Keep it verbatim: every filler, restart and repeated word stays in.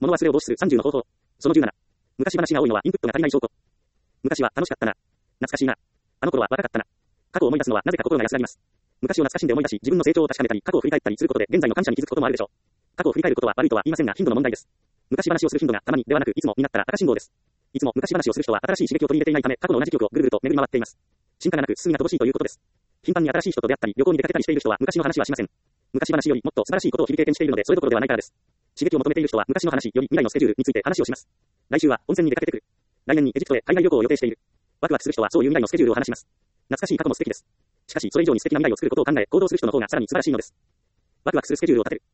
物忘れを防止するさんじゅうの方法。そのじゅうなな。昔話が多いのはインプットが足りない証拠。昔は楽しかったな。懐かしいな。あの頃は若かったな。過去を思い出すのはなぜか心が安らぎます。昔を懐かしんで思い出し、自分の成長を確かめたり、過去を振り返ったりすることで、現在の感謝に気づくこともあるでしょう。過去を振り返ることは悪いとは言いませんが、頻度の問題です。昔話をする頻度がたまにではなく、いつもになったら赤信号です。いつも昔話をする人は新しい刺激を取り入れていないため、過去の同じ記憶をぐるぐると巡り回っています。進化がなく進みが乏しいということです。頻繁に新しい人と出会ったり、旅行に出かけたりしている人は昔の話はしません。昔話よりもっと素晴らしいことを日々経験しているので、それどころではないからです。刺激を求めている人は昔の話より未来のスケジュールについて話をします。来週は温泉に出かけてくる。来年にエジプトへ海外旅行を予定している。ワクワクする人はそういう未来のスケジュールを話します。懐かしい過去も素敵です。しかし、それ以上に素敵な未来を作ることを考え、行動する人の方がさらに素晴らしいのです。ワクワクするスケジュールを立てる。